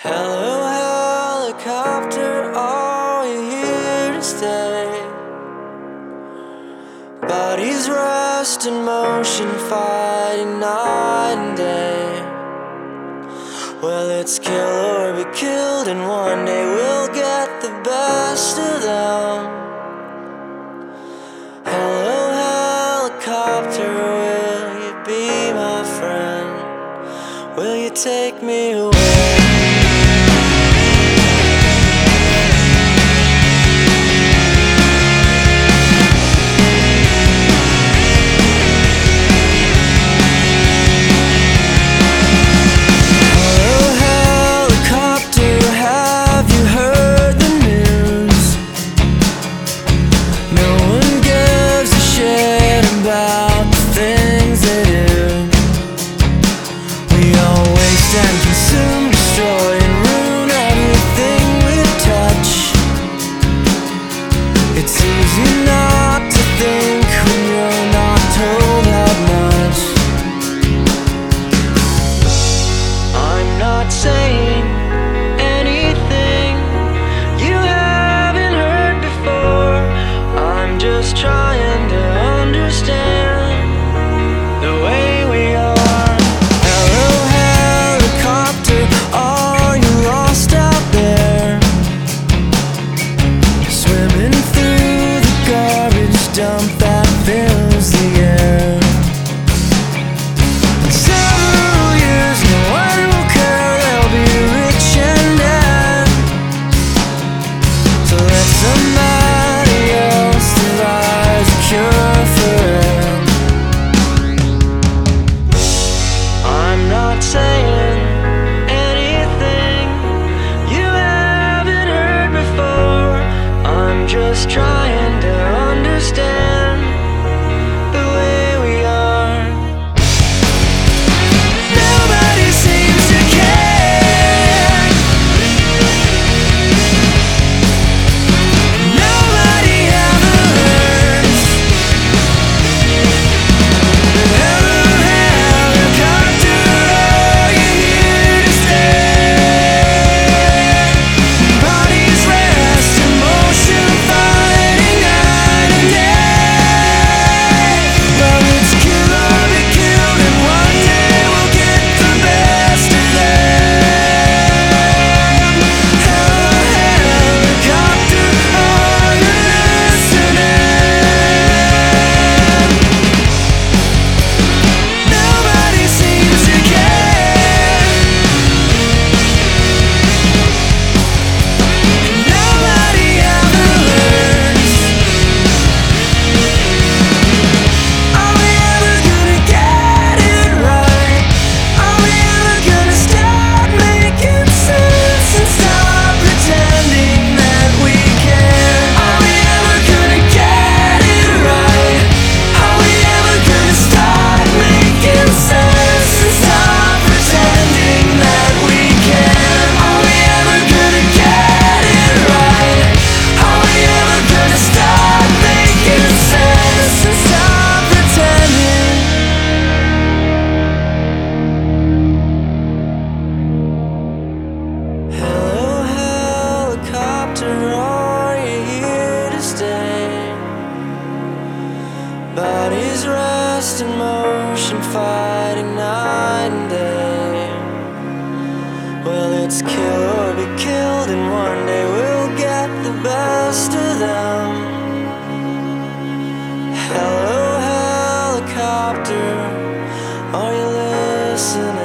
Hello, helicopter, are you here to stay? Bodies rest in motion, fighting night and day. Well, it's kill or be killed, and one day we'll get the best of them. Hello, helicopter, will you be my friend? Will you take me away? And consume, destroy, and ruin everything we touch. It's easy not to think when you're not told that much. I'm not saying anything you haven't heard before. I'm just trying to understand the way we are. Dump that fills the air. In several years, no one will care. They'll be rich and dead. So let somebody else devise a cure for it. I'm not saying anything you haven't heard before. I'm just trying to understand the way we are. Nobody seems to care. Nobody ever learns. Hello, helicopter, are you here to stay? Bodies rest in motion, fighting night and day. Well, it's kill or be killed, and one day we'll get the best of them. Hello, helicopter, are you listening? Nobody seems to care. Nobody ever learns. Are we ever gonna get it right? Are we ever gonna start making sense and stop pretending that we can? Are we ever gonna get it right? Are we ever gonna start making sense and stop pretending that we can? Are we ever gonna get it right? Are we ever gonna start making sense and stop pretending? Hello, helicopter, are you here to stay? Bodies rest in motion, fighting night and day. Well, it's kill or be killed, and one day we'll get the best of them. Hello, helicopter, are you listening?